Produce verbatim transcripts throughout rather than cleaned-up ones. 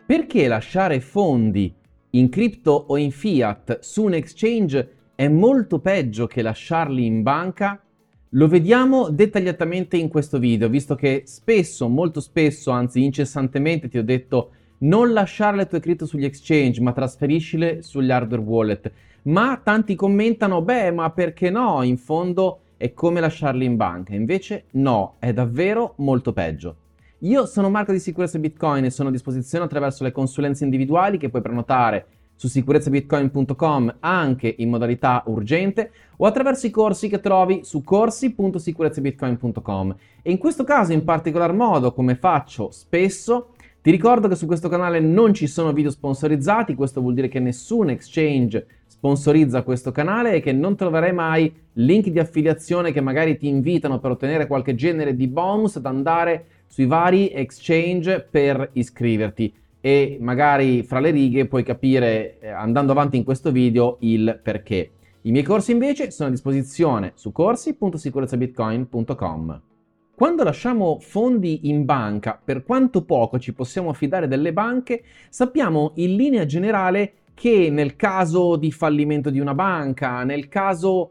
Perché lasciare fondi in cripto o in fiat su un exchange è molto peggio che lasciarli in banca? Lo vediamo dettagliatamente in questo video, visto che spesso, molto spesso, anzi incessantemente ti ho detto non lasciare le tue cripto sugli exchange, ma trasferiscile sugli hardware wallet. Ma tanti commentano, beh, ma perché no? In fondo è come lasciarli in banca. Invece no, è davvero molto peggio. Io sono Marco di Sicurezza Bitcoin e sono a disposizione attraverso le consulenze individuali che puoi prenotare su sicurezza bitcoin punto com anche in modalità urgente o attraverso i corsi che trovi su corsi punto sicurezza bitcoin punto com. E in questo caso in particolar modo, come faccio spesso, ti ricordo che su questo canale non ci sono video sponsorizzati, questo vuol dire che nessun exchange sponsorizza questo canale e che non troverai mai link di affiliazione che magari ti invitano per ottenere qualche genere di bonus ad andare sui vari exchange per iscriverti, e magari fra le righe puoi capire eh, andando avanti in questo video il perché. I miei corsi invece sono a disposizione su corsi punto sicurezza bitcoin punto com. Quando lasciamo fondi in banca, per quanto poco ci possiamo fidare delle banche, sappiamo in linea generale che nel caso di fallimento di una banca, nel caso,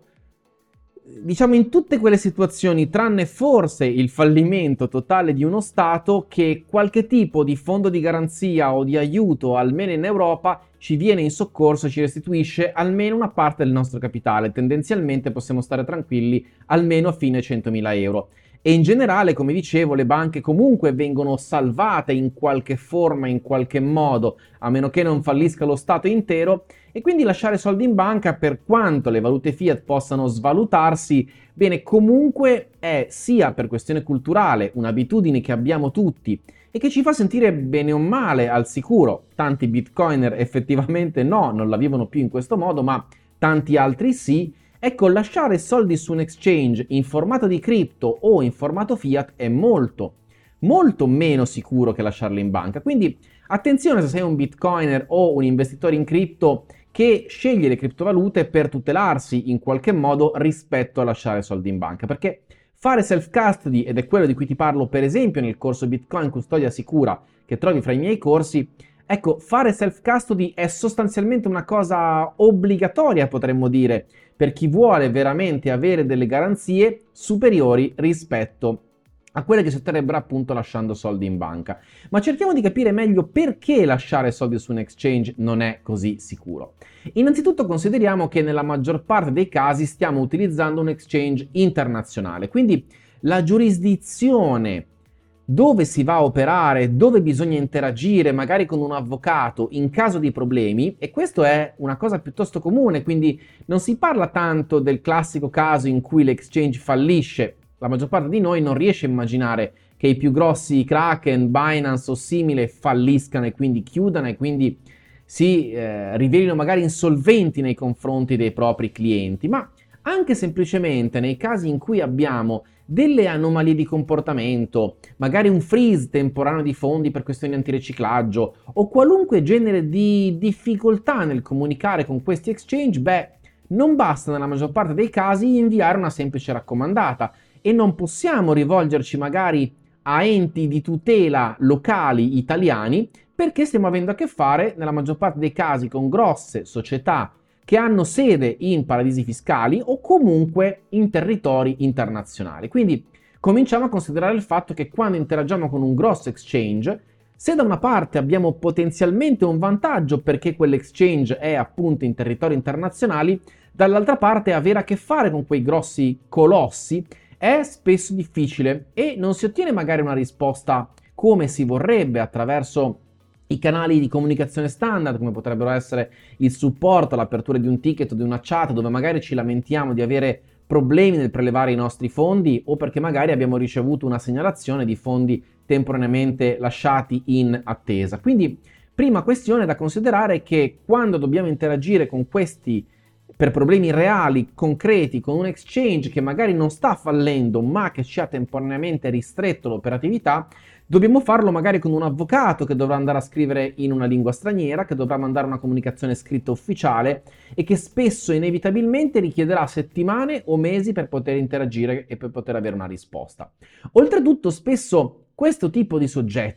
diciamo in tutte quelle situazioni, tranne forse il fallimento totale di uno Stato, che qualche tipo di fondo di garanzia o di aiuto, almeno in Europa, ci viene in soccorso e ci restituisce almeno una parte del nostro capitale. Tendenzialmente possiamo stare tranquilli almeno a fine centomila euro. E in generale, come dicevo, le banche comunque vengono salvate in qualche forma, in qualche modo, a meno che non fallisca lo Stato intero, e quindi lasciare soldi in banca, per quanto le valute fiat possano svalutarsi, bene, comunque è sia per questione culturale un'abitudine che abbiamo tutti e che ci fa sentire bene o male al sicuro. Tanti bitcoiner effettivamente no, non la vivono più in questo modo, ma tanti altri sì. Ecco, lasciare soldi su un exchange in formato di cripto o in formato fiat è molto, molto meno sicuro che lasciarli in banca. Quindi attenzione se sei un bitcoiner o un investitore in cripto che sceglie le criptovalute per tutelarsi in qualche modo rispetto a lasciare soldi in banca, perché fare self-custody, ed è quello di cui ti parlo per esempio nel corso Bitcoin Custodia Sicura che trovi fra i miei corsi, ecco, fare self-custody è sostanzialmente una cosa obbligatoria, potremmo dire, per chi vuole veramente avere delle garanzie superiori rispetto a quelle che si otterrebbero appunto lasciando soldi in banca. Ma cerchiamo di capire meglio perché lasciare soldi su un exchange non è così sicuro. Innanzitutto consideriamo che nella maggior parte dei casi stiamo utilizzando un exchange internazionale, quindi la giurisdizione dove si va a operare, dove bisogna interagire magari con un avvocato in caso di problemi, e questo è una cosa piuttosto comune, quindi non si parla tanto del classico caso in cui l'exchange fallisce. La maggior parte di noi non riesce a immaginare che i più grossi Kraken, Binance o simile falliscano e quindi chiudano e quindi si eh, rivelino magari insolventi nei confronti dei propri clienti, ma anche semplicemente nei casi in cui abbiamo delle anomalie di comportamento, magari un freeze temporaneo di fondi per questioni antiriciclaggio o qualunque genere di difficoltà nel comunicare con questi exchange, beh, non basta nella maggior parte dei casi inviare una semplice raccomandata e non possiamo rivolgerci magari a enti di tutela locali italiani perché stiamo avendo a che fare nella maggior parte dei casi con grosse società che hanno sede in paradisi fiscali o comunque in territori internazionali. Quindi cominciamo a considerare il fatto che quando interagiamo con un grosso exchange, se da una parte abbiamo potenzialmente un vantaggio perché quell'exchange è appunto in territori internazionali, dall'altra parte avere a che fare con quei grossi colossi è spesso difficile e non si ottiene magari una risposta come si vorrebbe attraverso i canali di comunicazione standard, come potrebbero essere il supporto, l'apertura di un ticket o di una chat dove magari ci lamentiamo di avere problemi nel prelevare i nostri fondi o perché magari abbiamo ricevuto una segnalazione di fondi temporaneamente lasciati in attesa. Quindi prima questione da considerare è che quando dobbiamo interagire con questi per problemi reali, concreti, con un exchange che magari non sta fallendo ma che ci ha temporaneamente ristretto l'operatività, dobbiamo farlo magari con un avvocato che dovrà andare a scrivere in una lingua straniera, che dovrà mandare una comunicazione scritta ufficiale e che spesso inevitabilmente richiederà settimane o mesi per poter interagire e per poter avere una risposta. Oltretutto spesso questo tipo di soggetti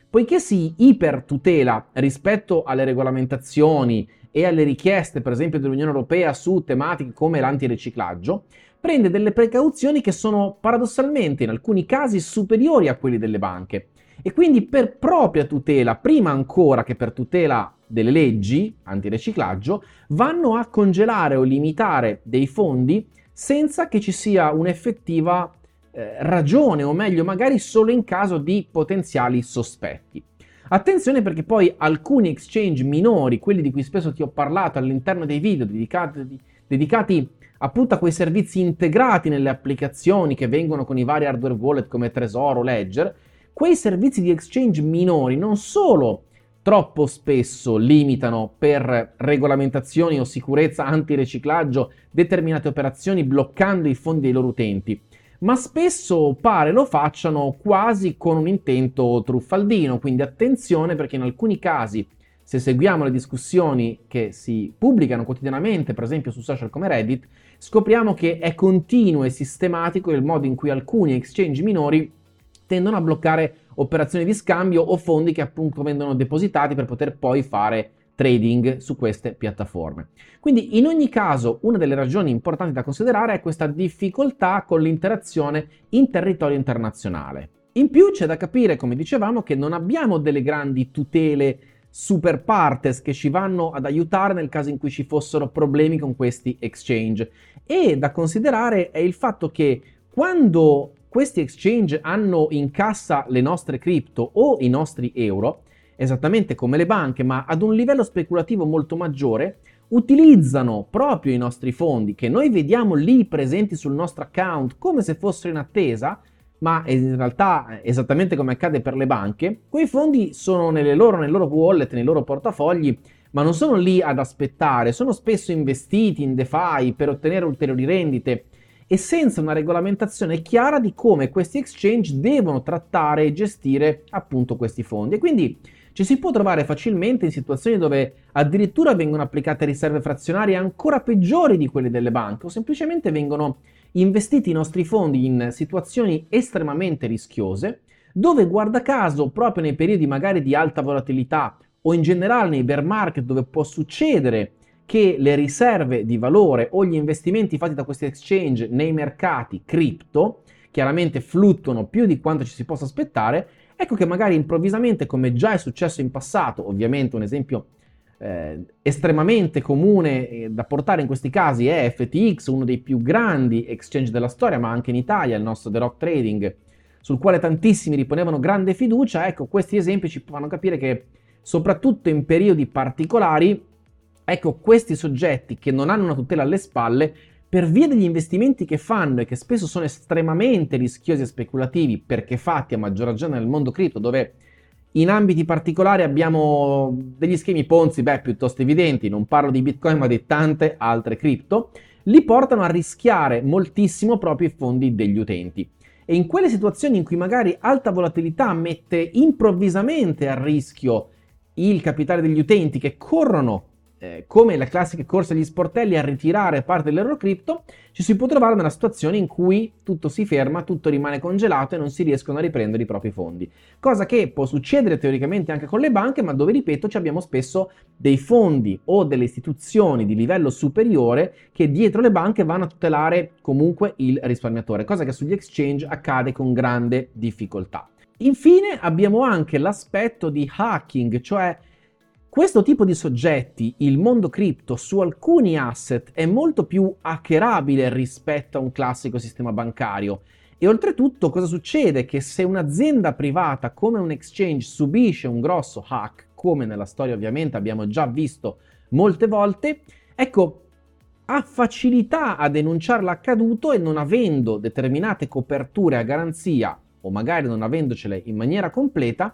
Poiché si ipertutela rispetto alle regolamentazioni e alle richieste, per esempio, dell'Unione Europea su tematiche come l'antiriciclaggio, prende delle precauzioni che sono paradossalmente in alcuni casi superiori a quelli delle banche. E quindi per propria tutela, prima ancora che per tutela delle leggi antiriciclaggio, vanno a congelare o limitare dei fondi senza che ci sia un'effettiva eh, ragione, o meglio, magari solo in caso di potenziali sospetti. Attenzione, perché poi alcuni exchange minori, quelli di cui spesso ti ho parlato all'interno dei video dedicati, dedicati appunto a quei servizi integrati nelle applicazioni che vengono con i vari hardware wallet come Trezor o Ledger, quei servizi di exchange minori non solo troppo spesso limitano per regolamentazioni o sicurezza antiriciclaggio determinate operazioni bloccando i fondi dei loro utenti, ma spesso pare lo facciano quasi con un intento truffaldino. Quindi attenzione, perché in alcuni casi, se seguiamo le discussioni che si pubblicano quotidianamente, per esempio su social come Reddit, scopriamo che è continuo e sistematico il modo in cui alcuni exchange minori tendono a bloccare operazioni di scambio o fondi che appunto vengono depositati per poter poi fare trading su queste piattaforme. Quindi in ogni caso una delle ragioni importanti da considerare è questa difficoltà con l'interazione in territorio internazionale. In più c'è da capire, come dicevamo, che non abbiamo delle grandi tutele super partes che ci vanno ad aiutare nel caso in cui ci fossero problemi con questi exchange. E da considerare è il fatto che quando questi exchange hanno in cassa le nostre cripto o i nostri euro, esattamente come le banche, ma ad un livello speculativo molto maggiore, utilizzano proprio i nostri fondi, che noi vediamo lì presenti sul nostro account come se fossero in attesa, ma in realtà, esattamente come accade per le banche, quei fondi sono nelle loro, nel loro wallet, nei loro portafogli, ma non sono lì ad aspettare, sono spesso investiti in DeFi per ottenere ulteriori rendite, e senza una regolamentazione chiara di come questi exchange devono trattare e gestire appunto questi fondi. E quindi ci si può trovare facilmente in situazioni dove addirittura vengono applicate riserve frazionarie ancora peggiori di quelle delle banche, o semplicemente vengono investiti i nostri fondi in situazioni estremamente rischiose, dove guarda caso proprio nei periodi magari di alta volatilità o in generale nei bear market, dove può succedere che le riserve di valore o gli investimenti fatti da questi exchange nei mercati cripto chiaramente fluttuano più di quanto ci si possa aspettare, ecco che magari improvvisamente, come già è successo in passato, ovviamente un esempio eh, estremamente comune eh, da portare in questi casi è F T X, uno dei più grandi exchange della storia, ma anche in Italia il nostro The Rock Trading, sul quale tantissimi riponevano grande fiducia. Ecco, questi esempi ci fanno capire che soprattutto in periodi particolari, ecco, questi soggetti che non hanno una tutela alle spalle, per via degli investimenti che fanno e che spesso sono estremamente rischiosi e speculativi, perché fatti a maggior ragione nel mondo cripto, dove in ambiti particolari abbiamo degli schemi Ponzi, beh, piuttosto evidenti, non parlo di Bitcoin ma di tante altre cripto, li portano a rischiare moltissimo proprio i fondi degli utenti. E in quelle situazioni in cui magari alta volatilità mette improvvisamente a rischio il capitale degli utenti che corrono Eh, come le classiche corse agli sportelli a ritirare parte delle loro cripto, ci si può trovare nella situazione in cui tutto si ferma, tutto rimane congelato e non si riescono a riprendere i propri fondi. Cosa che può succedere teoricamente anche con le banche, ma dove, ripeto, ci abbiamo spesso dei fondi o delle istituzioni di livello superiore che dietro le banche vanno a tutelare comunque il risparmiatore, cosa che sugli exchange accade con grande difficoltà. Infine abbiamo anche l'aspetto di hacking, cioè questo tipo di soggetti, il mondo cripto, su alcuni asset è molto più hackerabile rispetto a un classico sistema bancario. E oltretutto cosa succede? Che se un'azienda privata come un exchange subisce un grosso hack, come nella storia ovviamente abbiamo già visto molte volte, ecco, ha facilità a denunciare l'accaduto e non avendo determinate coperture a garanzia, o magari non avendocele in maniera completa,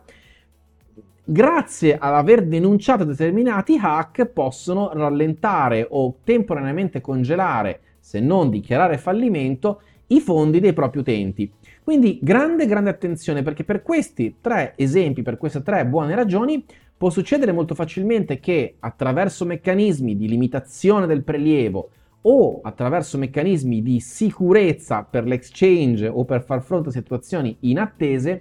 grazie all'aver denunciato determinati hack possono rallentare o temporaneamente congelare, se non dichiarare fallimento, i fondi dei propri utenti. Quindi grande grande attenzione, perché per questi tre esempi, per queste tre buone ragioni, può succedere molto facilmente che attraverso meccanismi di limitazione del prelievo o attraverso meccanismi di sicurezza per l'exchange o per far fronte a situazioni inattese,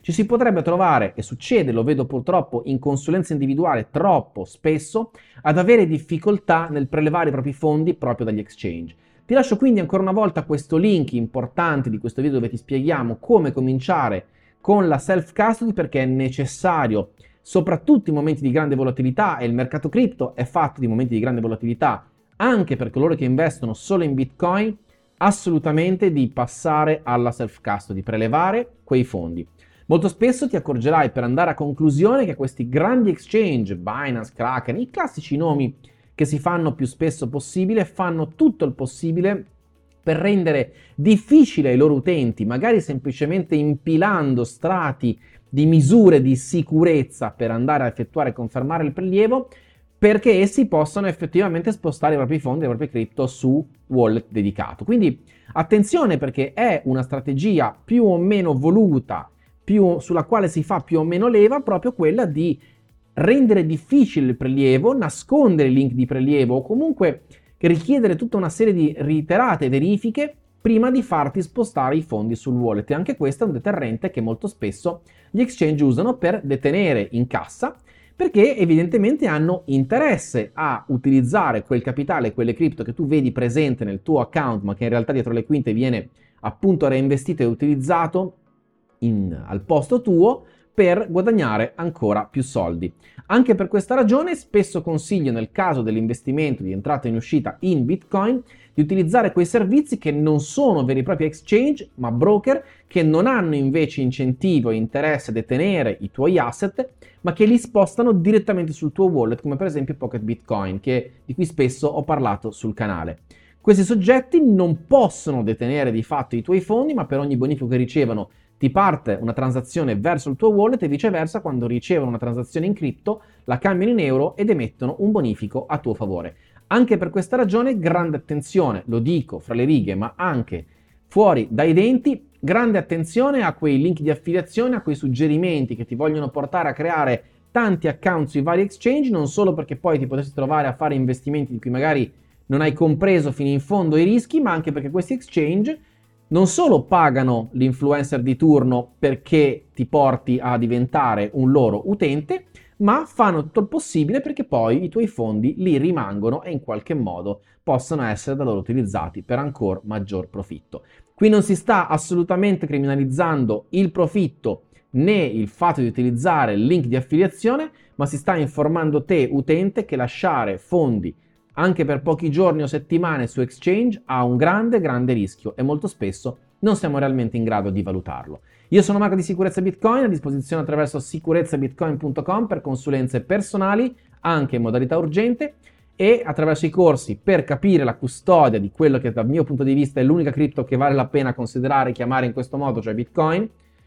Ci si potrebbe trovare, e succede, lo vedo purtroppo in consulenza individuale troppo spesso, ad avere difficoltà nel prelevare i propri fondi proprio dagli exchange. Ti lascio quindi ancora una volta questo link importante di questo video dove ti spieghiamo come cominciare con la self-custody, perché è necessario, soprattutto in momenti di grande volatilità, e il mercato cripto è fatto di momenti di grande volatilità, anche per coloro che investono solo in Bitcoin, assolutamente di passare alla self-custody, prelevare quei fondi. Molto spesso ti accorgerai per andare a conclusione che questi grandi exchange, Binance, Kraken, i classici nomi che si fanno più spesso possibile, fanno tutto il possibile per rendere difficile ai loro utenti, magari semplicemente impilando strati di misure di sicurezza per andare a effettuare e confermare il prelievo, perché essi possano effettivamente spostare i propri fondi, i propri cripto su wallet dedicato. Quindi attenzione, perché è una strategia più o meno voluta, più, sulla quale si fa più o meno leva, proprio quella di rendere difficile il prelievo, nascondere i link di prelievo o comunque richiedere tutta una serie di reiterate verifiche prima di farti spostare i fondi sul wallet. E anche questo è un deterrente che molto spesso gli exchange usano per detenere in cassa, perché evidentemente hanno interesse a utilizzare quel capitale, quelle cripto che tu vedi presente nel tuo account, ma che in realtà dietro le quinte viene appunto reinvestito e utilizzato in, al posto tuo, per guadagnare ancora più soldi. Anche per questa ragione spesso consiglio, nel caso dell'investimento di entrata e in uscita in Bitcoin, di utilizzare quei servizi che non sono veri e propri exchange, ma broker che non hanno invece incentivo e interesse a detenere i tuoi asset, ma che li spostano direttamente sul tuo wallet, come per esempio Pocket Bitcoin, che, di cui spesso ho parlato sul canale. Questi soggetti non possono detenere di fatto i tuoi fondi, ma per ogni bonifico che ricevono ti parte una transazione verso il tuo wallet e viceversa, quando ricevono una transazione in cripto la cambiano in euro ed emettono un bonifico a tuo favore. Anche per questa ragione grande attenzione, lo dico fra le righe ma anche fuori dai denti, grande attenzione a quei link di affiliazione, a quei suggerimenti che ti vogliono portare a creare tanti account sui vari exchange, non solo perché poi ti potresti trovare a fare investimenti di cui magari non hai compreso fino in fondo i rischi, ma anche perché questi exchange non solo pagano l'influencer di turno perché ti porti a diventare un loro utente, ma fanno tutto il possibile perché poi i tuoi fondi lì rimangono e in qualche modo possano essere da loro utilizzati per ancora maggior profitto. Qui non si sta assolutamente criminalizzando il profitto né il fatto di utilizzare il link di affiliazione, ma si sta informando te, utente, che lasciare fondi anche per pochi giorni o settimane su exchange ha un grande grande rischio e molto spesso non siamo realmente in grado di valutarlo. Io sono Marco di Sicurezza Bitcoin, a disposizione attraverso sicurezza bitcoin punto com per consulenze personali anche in modalità urgente e attraverso i corsi per capire la custodia di quello che dal mio punto di vista è l'unica cripto che vale la pena considerare e chiamare in questo modo, cioè Bitcoin,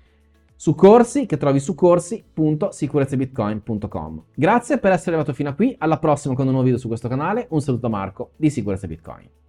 su corsi che trovi su corsi punto sicurezza bitcoin punto com. Grazie per essere arrivato fino a qui, alla prossima con un nuovo video su questo canale, un saluto da Marco di Sicurezza Bitcoin.